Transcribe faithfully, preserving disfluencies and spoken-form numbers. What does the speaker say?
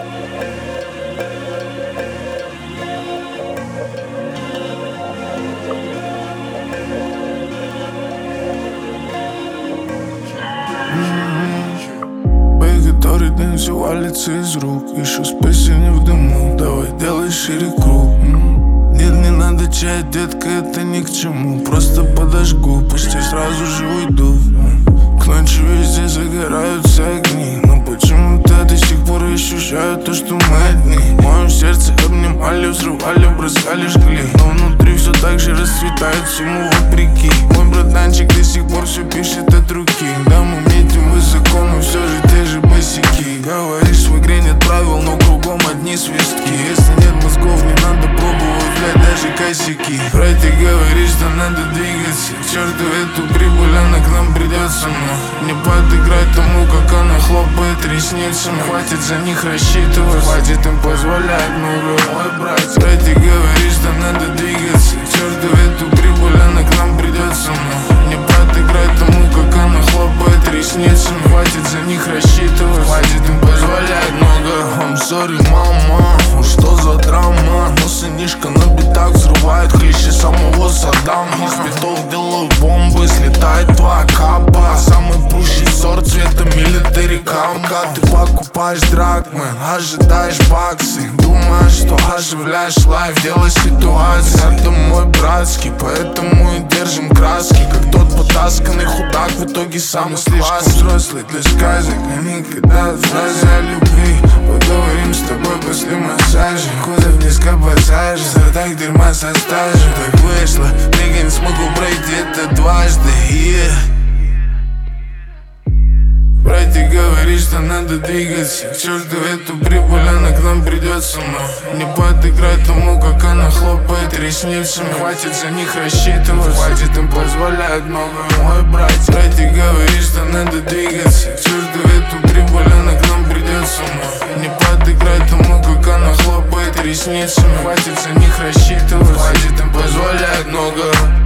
Который день все валится из рук. Еще спейси не в дыму. Давай делай шире круг. Нет, не надо чай, детка, это ни к чему. Просто подожгу, почти сразу же уйду. К ночи везде загораются огни, но почему-то до сих пор ощущаю то, что мы одни. В моем сердце обнимали, взрывали, бросали, жгли, но внутри все так же расцветает всему вопреки. Мой братанчик до сих пор все пишет от руки. Да, мы метим высоко, но все же те же босики. Говоришь, в игре нет правил, но кругом одни свистки. Если нет мозгов, не надо пробовать, блядь, даже косяки. Брать, ты говоришь, что надо двигаться. К черту эту прибыль, она к нам придет сама. Не подыграть тому, как она хлопает ресницами. Хватит за них рассчитывать, хватит им позволять много. Ой, брать, брать, ты говоришь, что надо двигаться. К черту эту прибыль, она к нам придет сама. Не подыграть тому, как она хлопает ресницами. Хватит за них рассчитывать, хватит им позволять много. I'm sorry, мама, что за драма? Но сынишка на битах взрывает клещи самого Саддама. Из битов делаю бомбы, слетает твоя капа. Самый пущий сорт цвета милитари камка. Ты покупаешь драгмен, ожидаешь баксы. Думаешь, что оживляешь лайф, делай ситуацию. Это мой братский, поэтому и держим краски. Как тот потасканный худак, в итоге самый слишком взрослый для сказок. А никогда фразы о любви. Поговорим с тобой после массажа. Кузов низко пассажа, сортак дерьма со стажа. Так вышло, я не смогу пройти это дважды, yeah. Брать, ты говоришь, что надо двигаться. К черту эту прибыль, она к нам придет сама. Не подыграть тому, как она хлопает ресницами. Хватит за них рассчитывать, хватит им позволять много. Мой брат, брать, ты говоришь, что надо двигаться. К черту эту прибыль, она к нам придет сама. Не подыграть тому, как она хлопает ресницами. Хватит за них рассчитывать, хватит им позволять много.